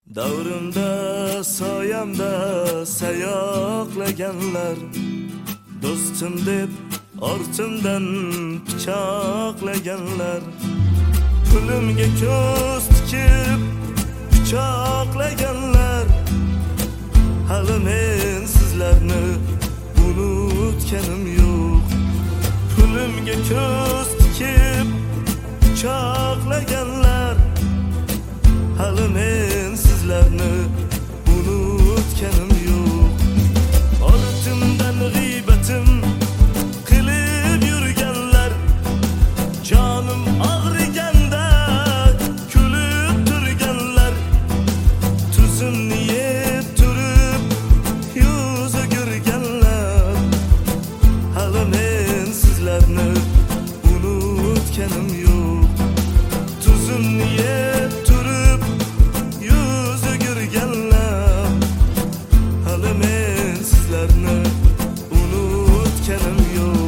Davrimda soyamda sayoqlaganlar, do'stim deb ortimdan pichoqlaganlar, pulimga ko'z tikib pichoqlaganlar. Hali men sizlarni unutganim yo'q. Pulimga ko'z tikib pichoqlaganlar, hali men sizlarni unutganim yo'q. Ortimdan g'iybatim qilib yurganlar, jonim og'riganda kulib turganlar, tuzimni yeb turib yuz o'girganlar, hali men sizlarni unutganim yo'q. Tuzimni yeb turib yuz o'girganlar, hali men sizlarni unutganim yo'q.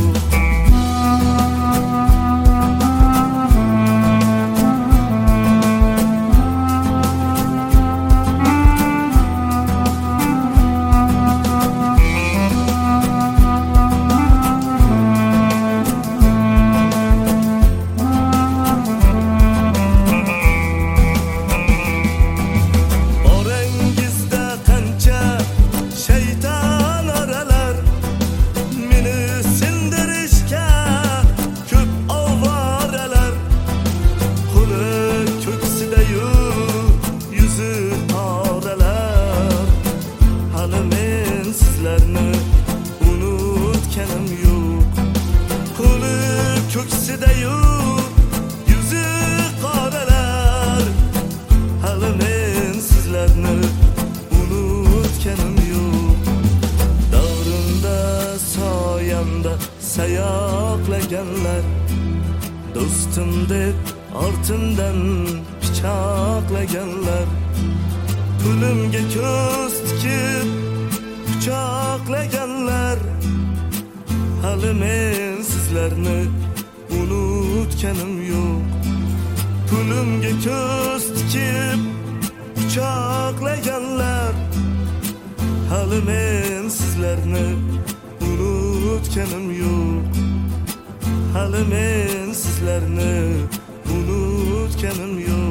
Orangizda qancha shayton oralar, meni sindirishga ko'p ovoralar. Qo'li ko'ksida-yu yuzi qoralar, hali men sizlarni unutganim yo'q. Qo'li ko'ksida-yu yuzi qoralar, hali men sizlarni unutganim yo'q. Davrimda soyamda sayoqlaganlar, do'stim deb ortimdan pichoqlaganlar, pulimga ko'z tikib pichoqlaganlar, hali men sizlarni unutganim yo'q. Pulimga ko'z tikib pichoqlaganlar, hali men sizlarni unutganim yo'q. Hali men sizlarni unutganim yo'q.